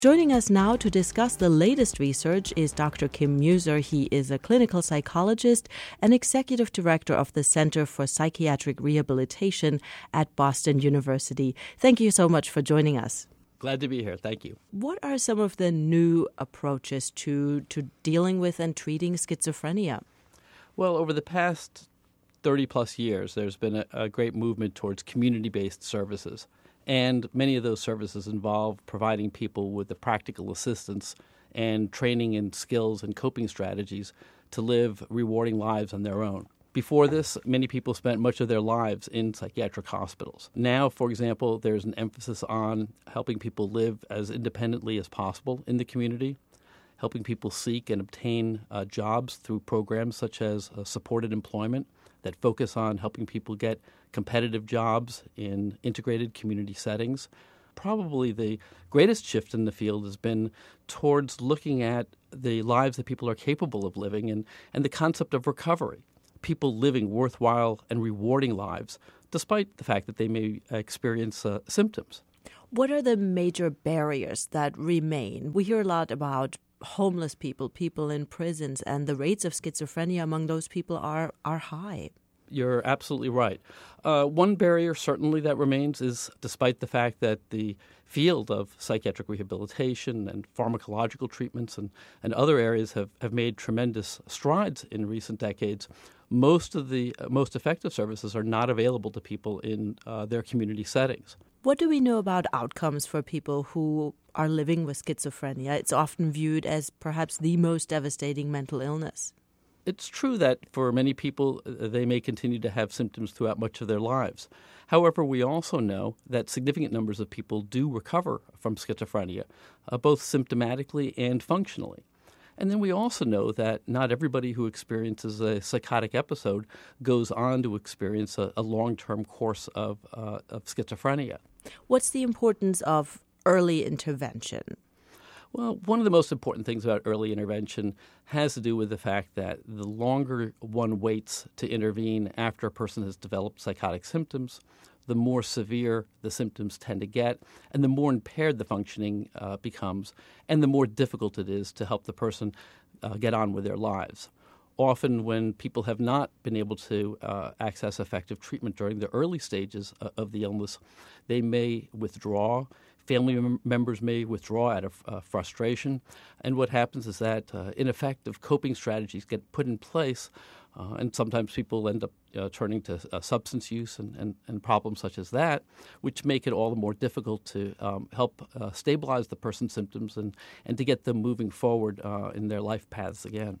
Joining us now to discuss the latest research is Dr. Kim Muser. He is a clinical psychologist and executive director of the Center for Psychiatric Rehabilitation at Boston University. Thank you so much for joining us. Glad to be here. Thank you. What are some of the new approaches to dealing with and treating schizophrenia? Well, over the past 30-plus years, there's been a great movement towards community-based services. And many of those services involve providing people with the practical assistance and training and skills and coping strategies to live rewarding lives on their own. Before this, many people spent much of their lives in psychiatric hospitals. Now, for example, there's an emphasis on helping people live as independently as possible in the community, helping people seek and obtain jobs through programs such as supported employment that focus on helping people get competitive jobs in integrated community settings. Probably the greatest shift in the field has been towards looking at the lives that people are capable of living and the concept of recovery. People living worthwhile and rewarding lives, despite the fact that they may experience symptoms. What are the major barriers that remain? We hear a lot about homeless people, people in prisons, and the rates of schizophrenia among those people are high. You're absolutely right. One barrier certainly that remains is, despite the fact that the field of psychiatric rehabilitation and pharmacological treatments and other areas have made tremendous strides in recent decades, most of the most effective services are not available to people in their community settings. What do we know about outcomes for people who are living with schizophrenia? It's often viewed as perhaps the most devastating mental illness. It's true that for many people, they may continue to have symptoms throughout much of their lives. However, we also know that significant numbers of people do recover from schizophrenia, both symptomatically and functionally. And then we also know that not everybody who experiences a psychotic episode goes on to experience a long-term course of schizophrenia. What's the importance of early intervention? Well, one of the most important things about early intervention has to do with the fact that the longer one waits to intervene after a person has developed psychotic symptoms, the more severe the symptoms tend to get, and the more impaired the functioning becomes, and the more difficult it is to help the person get on with their lives. Often when people have not been able to access effective treatment during the early stages of the illness, they may withdraw. Family members may withdraw out of frustration. And what happens is that ineffective coping strategies get put in place, and sometimes people end up turning to substance use and problems such as that, which make it all the more difficult to help stabilize the person's symptoms and to get them moving forward in their life paths again.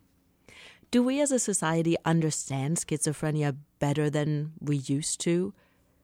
Do we as a society understand schizophrenia better than we used to?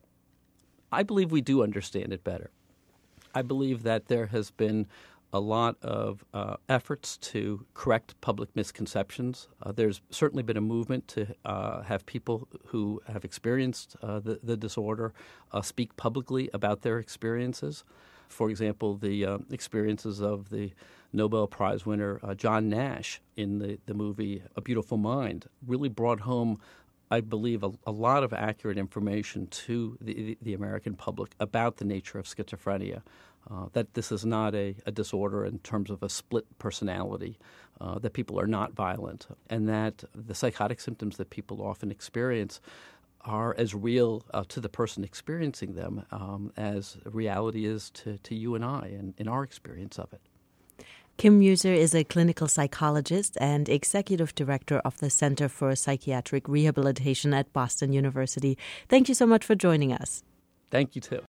I believe we do understand it better. I believe that there has been a lot of efforts to correct public misconceptions. There's certainly been a movement to have people who have experienced the disorder speak publicly about their experiences. For example, the experiences of the Nobel Prize winner John Nash in the movie A Beautiful Mind really brought home, I believe, a lot of accurate information to the American public about the nature of schizophrenia, that this is not a disorder in terms of a split personality, that people are not violent, and that the psychotic symptoms that people often experience are as real to the person experiencing them as reality is to you and I and in our experience of it. Kim Muser is a clinical psychologist and executive director of the Center for Psychiatric Rehabilitation at Boston University. Thank you so much for joining us. Thank you, too.